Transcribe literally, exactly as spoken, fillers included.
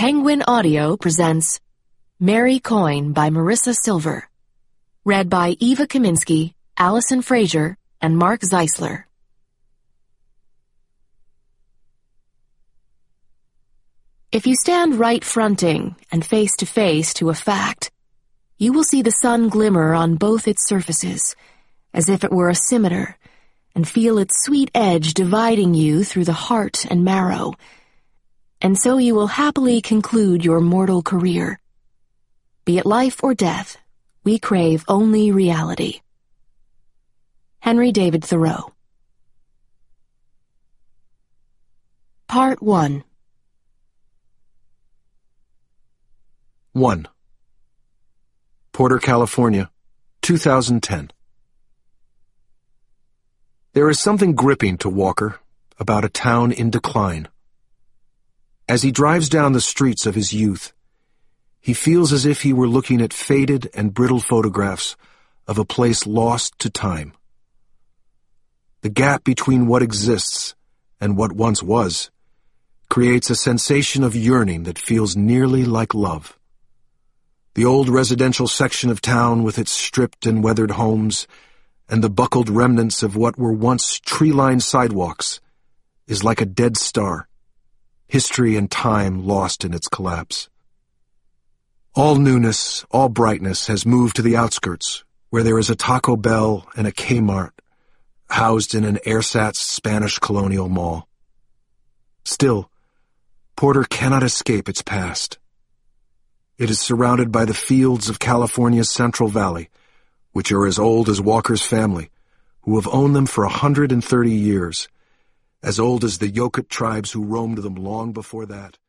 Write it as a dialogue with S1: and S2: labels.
S1: Penguin Audio presents Mary Coyne by Marissa Silver. Read by Eva Kaminsky, Allison Frazier, and Mark Zeisler. If you stand right fronting and face to face to a fact, you will see the sun glimmer on both its surfaces, as if it were a scimitar, and feel its sweet edge dividing you through the heart and marrow. And so you will happily conclude your mortal career. Be it life or death, we crave only reality. Henry David Thoreau. Part one.
S2: one. Porter, California, two thousand ten. There is something gripping to Walker about a town in decline. As he drives down the streets of his youth, he feels as if he were looking at faded and brittle photographs of a place lost to time. The gap between what exists and what once was creates a sensation of yearning that feels nearly like love. The old residential section of town with its stripped and weathered homes and the buckled remnants of what were once tree-lined sidewalks is like a dead star, history and time lost in its collapse. All newness, all brightness has moved to the outskirts, where there is a Taco Bell and a Kmart, housed in an ersatz Spanish colonial mall. Still, Porter cannot escape its past. It is surrounded by the fields of California's Central Valley, which are as old as Walker's family, who have owned them for a hundred and thirty years, as old as the Yokut tribes who roamed them long before that.